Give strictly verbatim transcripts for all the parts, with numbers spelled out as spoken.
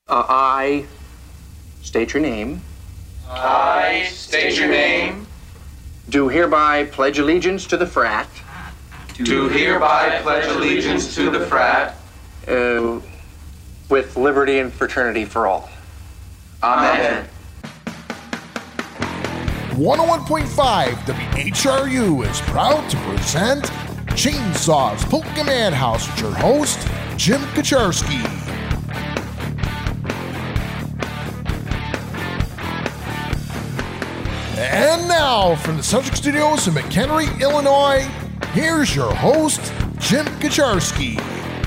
Uh, I state your name. I state your name. Do hereby pledge allegiance to the frat. Do hereby pledge allegiance to the frat. Uh, with liberty and fraternity for all. Amen. one oh one point five W H R U is proud to present Chainsaws Polka Madhouse with your host, Jim Kaczarski. And now, from the Subject Studios in McHenry, Illinois, here's your host, Jim Kaczarski.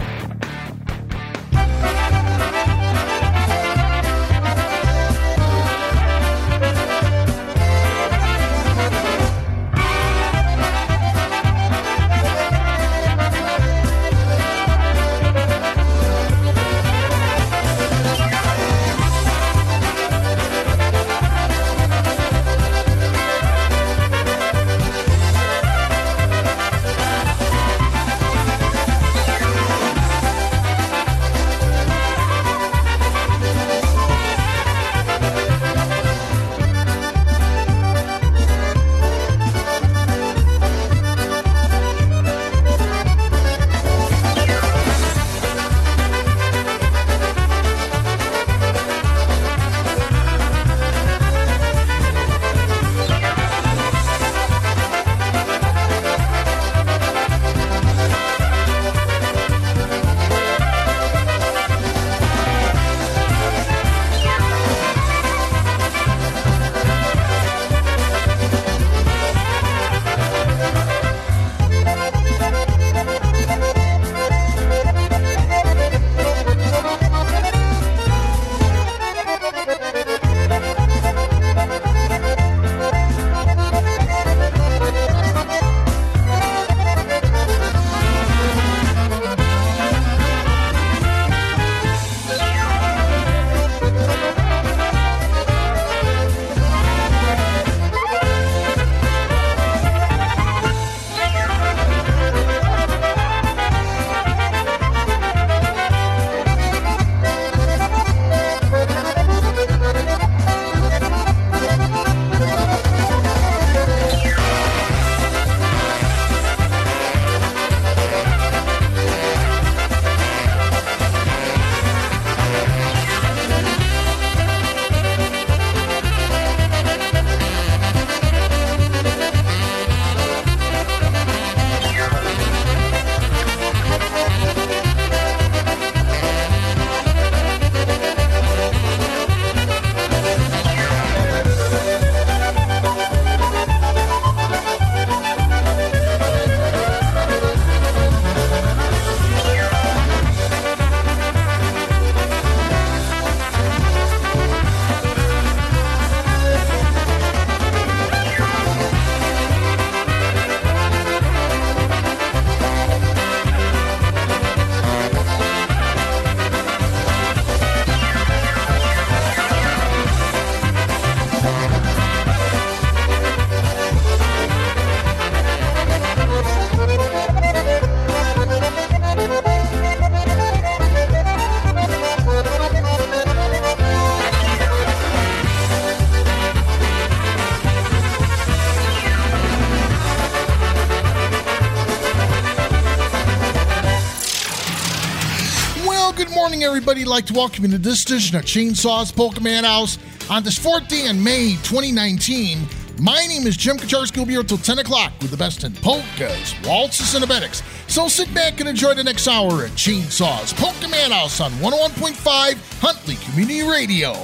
Everybody, like to welcome you to this edition of Chainsaws Polka Madhouse on this fourth day in May twenty nineteen. My name is Jim Kaczarski. We'll be here until ten o'clock with the best in polkas, waltzes, and abetics. So sit back and enjoy the next hour at Chainsaws Polka Madhouse on one oh one point five Huntley Community Radio.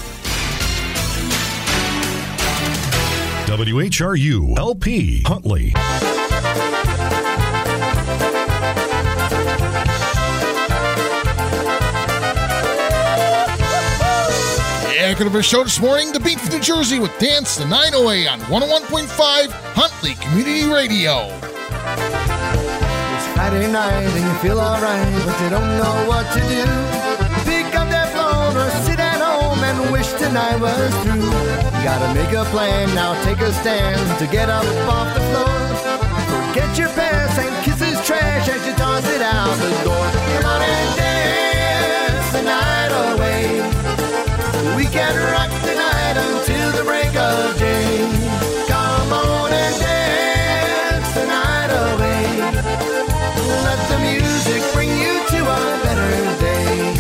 W H R U L P Huntley. Back on our show this morning, The Beat from New Jersey with Dance the nine oh eight on one oh one point five Huntley Community Radio. It's Friday night and you feel alright, but you don't know what to do. Pick up that phone or sit at home and wish tonight was through. You gotta make a plan, now take a stand to get up off the floor. Forget your past and kisses trash as you toss it out the door. Come on and dance the night away. can rock the night until the break of day. Come on and dance the night away. Let the music bring you to a better day.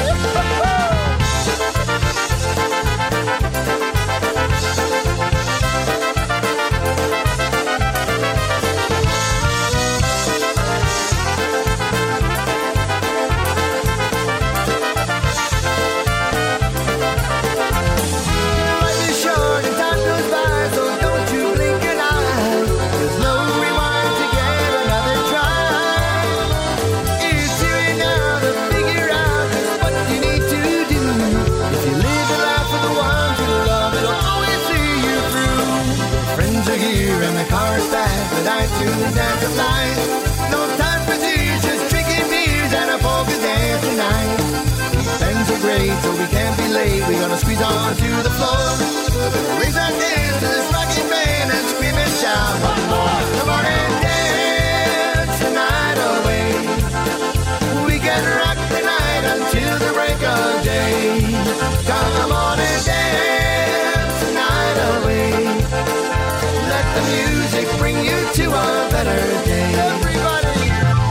iTunes and supplies. No time for these, just drinking beers and a polka dance tonight. These pens are great, so we can't be late. We're gonna squeeze on to the floor. We're gonna raise our hands to this rocking band and scream and shout one more. Come on and dance the night away. We can rock the night until the break of day. Come on and dance the night away. Let the music bring you to a better day. Everybody,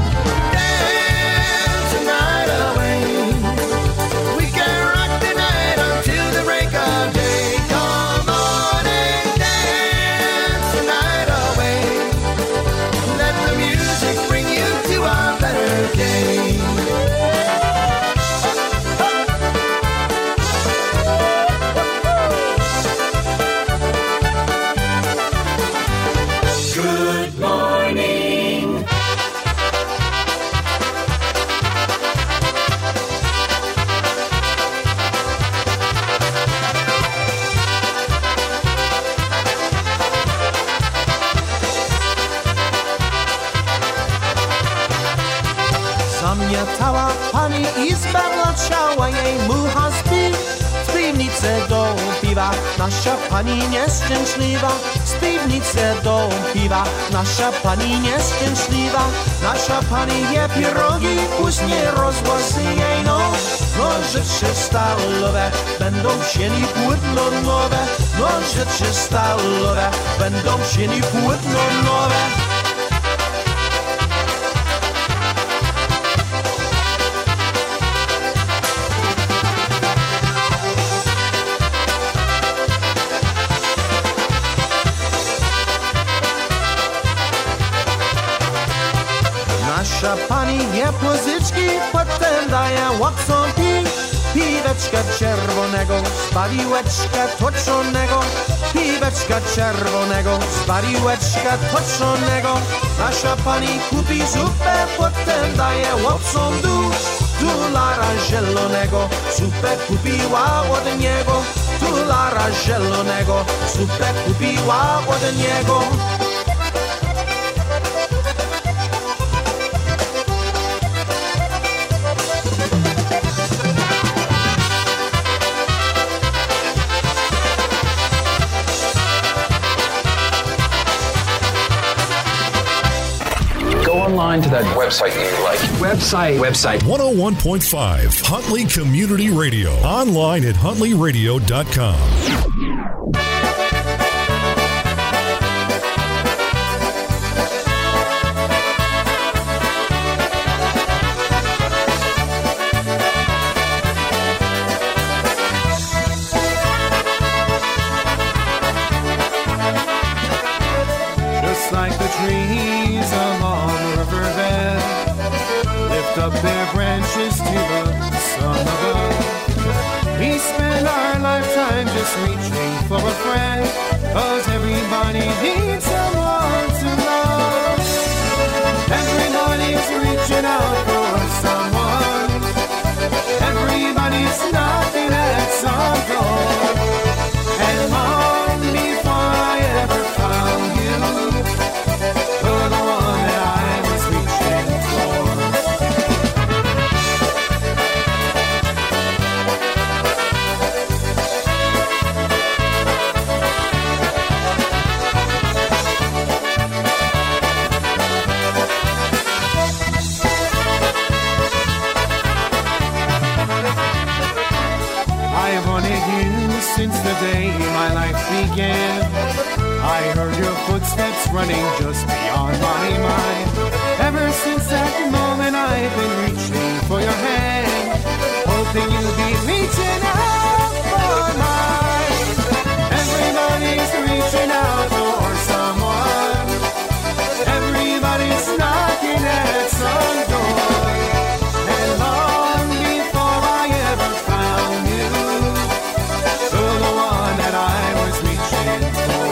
dance the night away. We can rock the night until the break of day. Come on and dance the night away. Let the music bring you to a better day. Cała pani izba mlczała, jej mucha śpi. Z piwnicy do piwa, nasza pani nieszczęśliwa. Z piwnicy do piwa, nasza pani nieszczęśliwa. Nasza pani je pierogi, później rozłoży jej no. No życie stalowe, będą sieni płynno nowe. No życie stalowe, będą sieni płynno nowe. Nasza pani nie pozyczki, potem daje łapcom pi. Piweczka czerwonego, spaliłeczka toczonego. Piweczka czerwonego, spaliłeczka toczonego. Nasza pani kupi zupę, potem daje łapcom dół. Dolara zielonego, zupę kupiła od niego. Dolara zielonego, zupę kupiła od niego. Online to that website you like. Website. Website. one oh one point five Huntley Community Radio. Online at huntley radio dot com. Just like the trees along the riverbed, lift up their branches to the sun above. We spend our lifetime just reaching for a friend, 'cause everybody needs someone to love. Everybody's reaching out for someone. Everybody's knocking at some door. And long before I ever found you, you're the one that I was reaching for. I wanted you since the day my life began. I heard your footsteps running just beyond my mind. Ever since that moment I've been reaching for your hand, hoping you'll be reaching out for mine. Everybody's reaching out for someone. Everybody's knocking at some door. And long before I ever found you, you're the one that I was reaching for.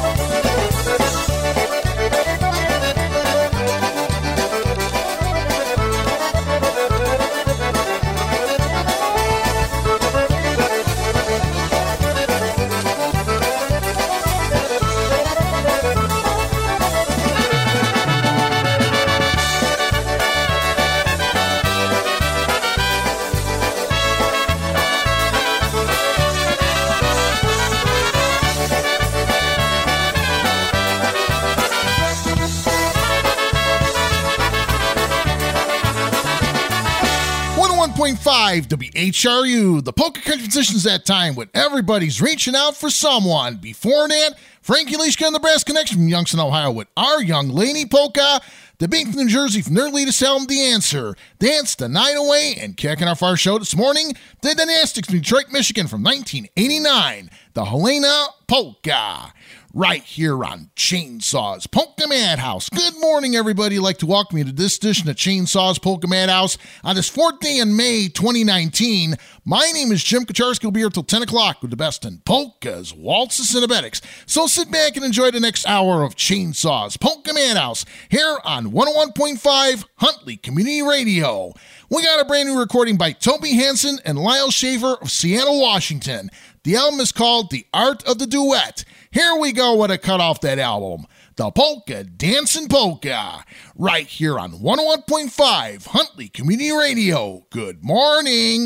one point five W H R U, the polka country musicians that time when everybody's reaching out for someone. Before that, Frankie Leishka and the Brass Connection from Youngstown, Ohio with Our Young Lady Polka. The Bing from New Jersey from their latest album, The Answer. Dance the Night Away, and kicking off our show this morning, The Dynastics from Detroit, Michigan from nineteen eighty-nine, the Helena Polka. Right here on Chainsaws Polka Madhouse. Good morning, everybody. I'd like to welcome you to this edition of Chainsaws Polka Madhouse on this fourth day in May twenty nineteen. My name is Jim Kacharski. We'll be here till ten o'clock with the best in polkas, waltzes, and abetics. So sit back and enjoy the next hour of Chainsaws Polka Madhouse here on one oh one point five Huntley Community Radio. We got a brand new recording by Toby Hansen and Lyle Shaver of Seattle, Washington. The album is called The Art of the Duet. Here we go with a cut off that album. The Polka Dancin' Polka. Right here on one oh one point five Huntley Community Radio. Good morning.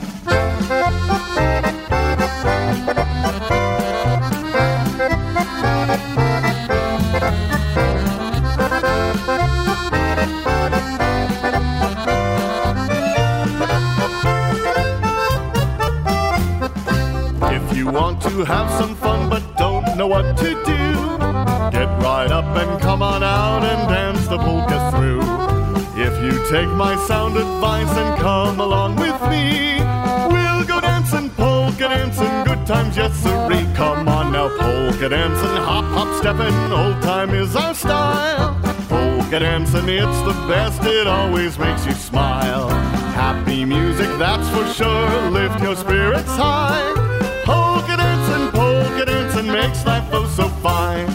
If you want to have some fun but don't know what to do, get right up and come on out and dance the polka through. If you take my sound advice and come along with me, we'll go dancing, polka dancing, good times, yes sirree. Come on now, polka dancing, hop, hop, stepping, old time is our style. Polka dancing, it's the best, it always makes you smile. Happy music, that's for sure, lift your spirits high. Polka dancing, polka dancing makes life oh so fine.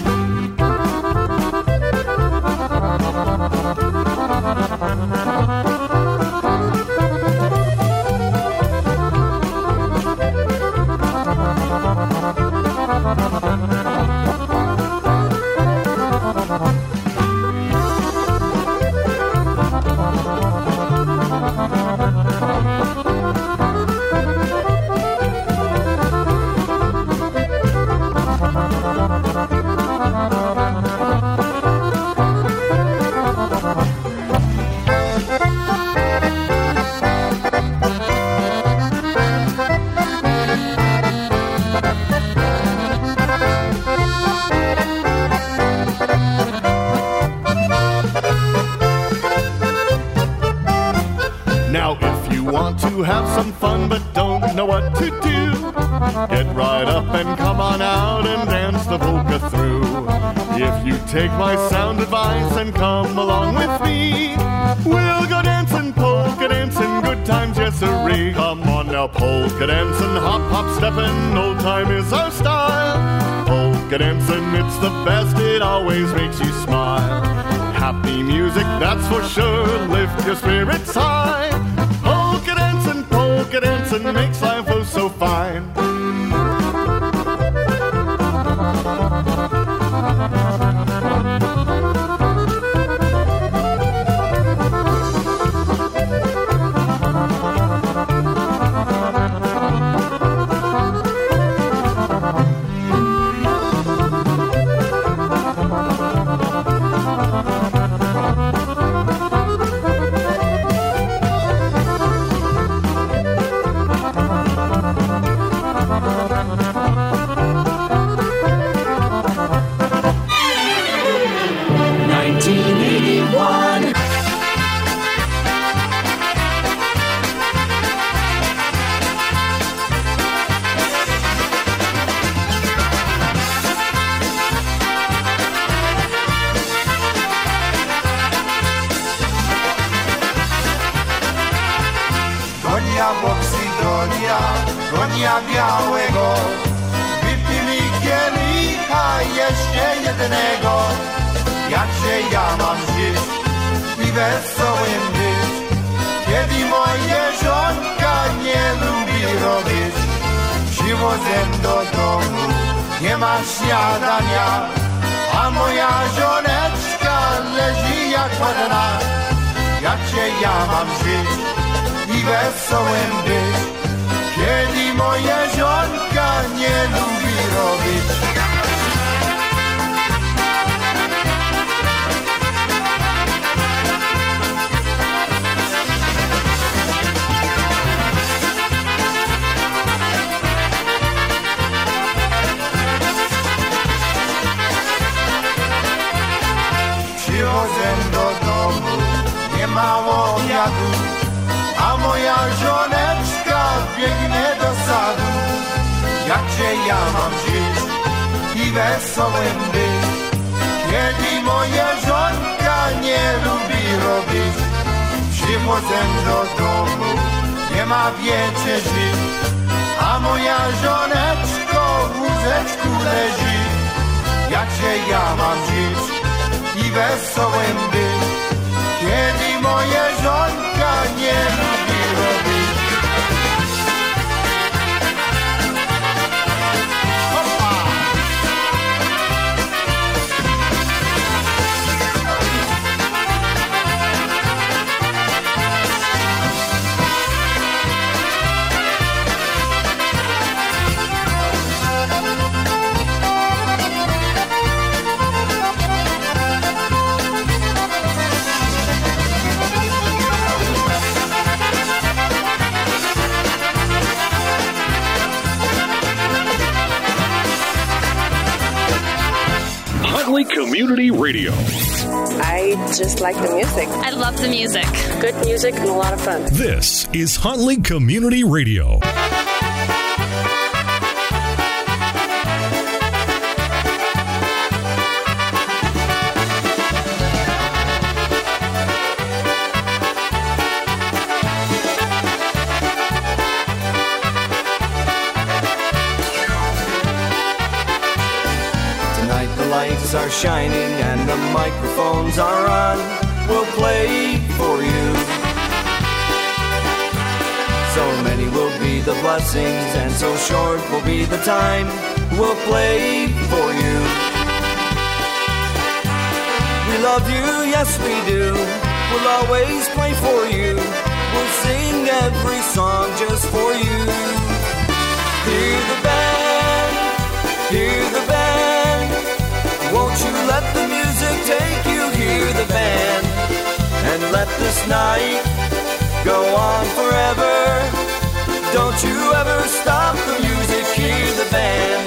Have some fun but don't know what to do, get right up and come on out and dance the polka through. If you take my sound advice and come along with me, we'll go dancing, polka dancing, good times, yes sirree. Come on now, polka dancing, hop, hop, stepping, old time is our style. Polka dancing, it's the best, it always makes you smile. Happy music, that's for sure, lift your spirits high. Polka dancing, polka dancing makes life oh so fine. konia białego. Wypili kielicha jeszcze jednego. Jakże ja mam żyć i wesołym być, kiedy moje żonka nie lubi robić. Przywozem do domu, nie ma śniadania, a moja żoneczka leży jak ładna. Jakże ja mam żyć i wesołym być, kiedy moja żonka nie lubi robić. Przychodzę do domu, nie ma obiadu, a moja żoneczka biegnie do sadu. Jakże ja mam żyć i wesołym być, kiedy moja żonka nie lubi robić. Przychodzę do domu, nie ma wieczerzy, a moja żoneczko w łóżeczku leży. Jakże ja mam żyć i wesołym być, kiedy moja żonka nie lubi robić. Hopa! Huntley Community Radio. I just like the music. I love the music. Good music and a lot of fun. This is Huntley Community Radio. Are shining and the microphones are on. We'll play for you. So many will be the blessings and so short will be the time. We'll play for you. We love you, yes we do. We'll always play for you. We'll sing every song just for you. Hear the band, hear the band. Won't you let the music take you, hear the band, and let this night go on forever. Don't you ever stop the music, hear the band.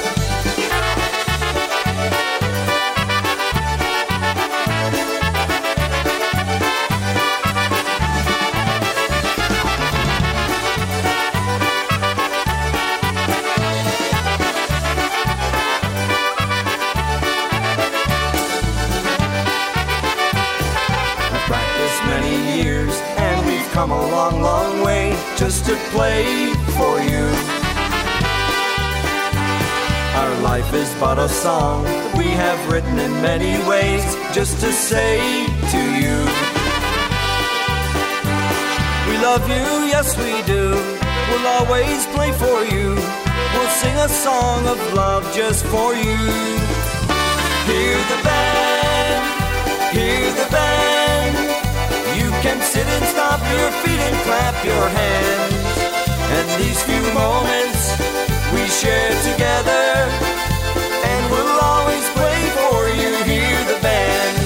Come a long, long way just to play for you. Our life is but a song that we have written in many ways just to say to you. We love you, yes we do. We'll always play for you. We'll sing a song of love just for you. Hear the band, hear the band. You can sit and stomp your feet and clap your hands. And these few moments we share together, and we'll always play for you, hear the band.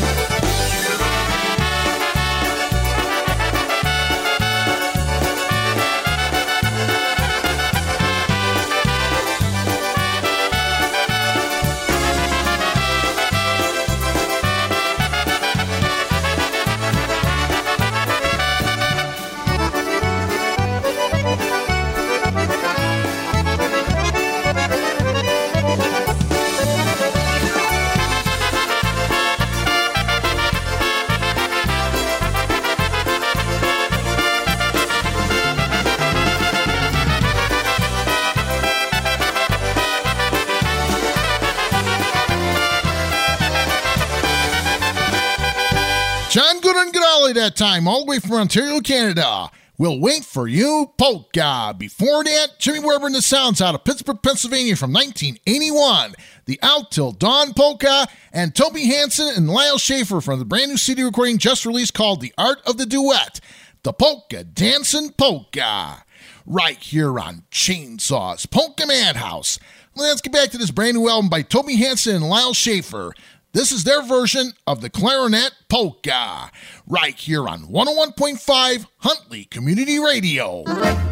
Valley that time, all the way from Ontario, Canada. We'll Wait for You, Polka. Before that, Jimmy Weber and the Sounds out of Pittsburgh, Pennsylvania from nineteen eighty-one. The Out Till Dawn Polka, and Toby Hansen and Lyle Schaefer from the brand new C D recording just released called The Art of the Duet, the Polka Dancin' Polka. Right here on Chainsaw's Polka Madhouse. Let's get back to this brand new album by Toby Hansen and Lyle Schaefer. This is their version of the Clarinet Polka, right here on one oh one point five Huntley Community Radio.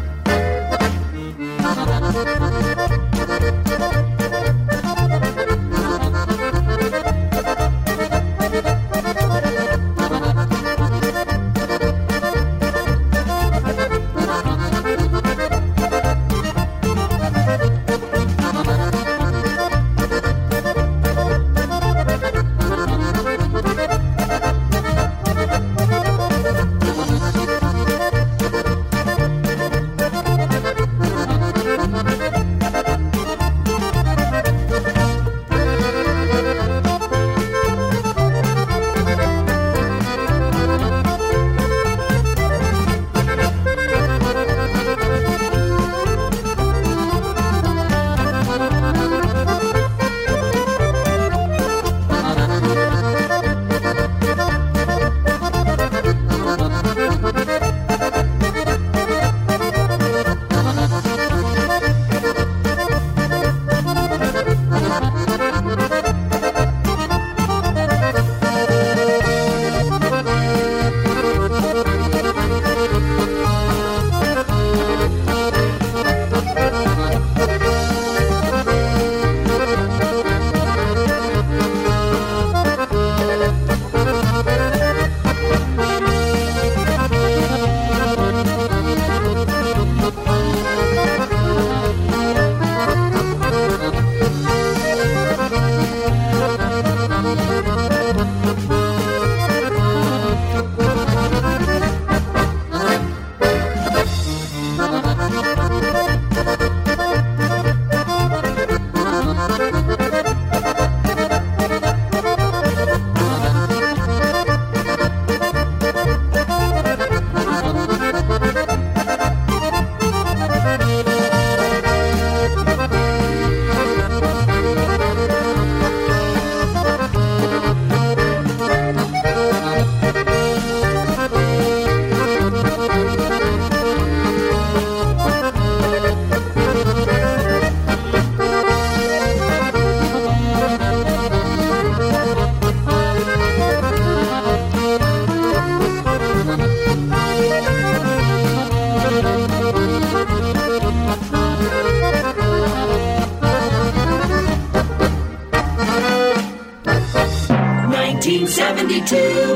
nineteen seventy-two.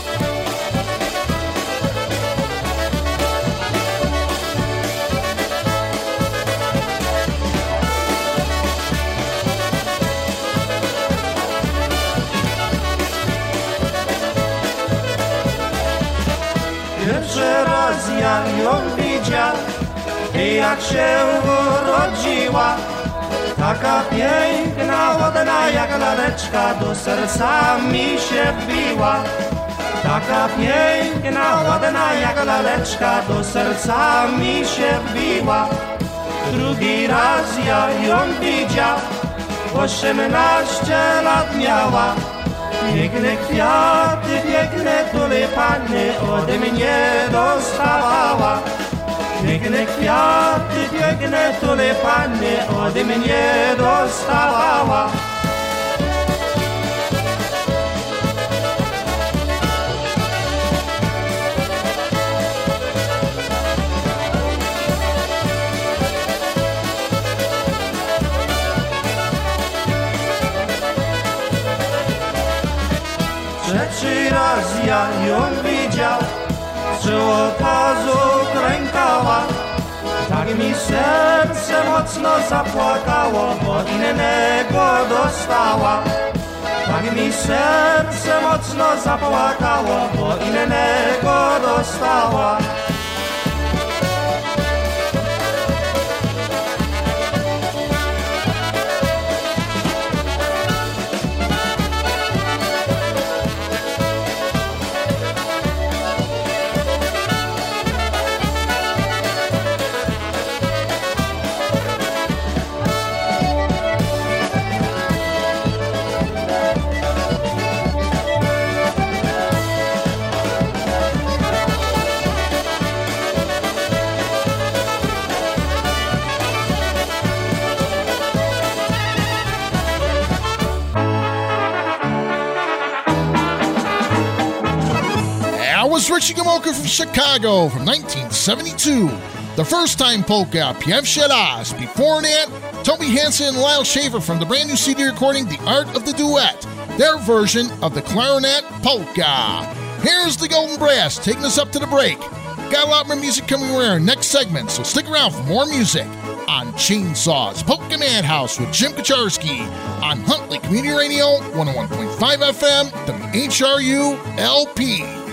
Pierwszy raz ja ją widział, jak się urodziła. Taka piękna, ładna jak laleczka, do serca mi się wbiła. Taka piękna, ładna jak laleczka, do serca mi się wbiła. Drugi raz ja ją widział, osiemnaście lat miała. Piękne kwiaty, piękne tulipany ode mnie dostawała. Piękne kwiaty, piękne tulipany ode mnie dostawała. Trzeci raz ja ją widział, przy okazu klękała. Tak mi serce mocno zapłakało, bo innego dostała. Tak mi serce mocno zapłakało, bo innego dostała. was Richie Gamoka from Chicago from nineteen seventy-two. The first time polka, Piew Shelas. Before that, Toby Hansen and Lyle Shaver from the brand new C D recording, The Art of the Duet, their version of the Clarinet Polka. Here's the Golden Brass taking us up to the break. Got a lot more music coming in our next segment, so stick around for more music on Chainsaws Polka Madhouse with Jim Kacharski on Huntley Community Radio, one oh one point five F M, W H R U L P.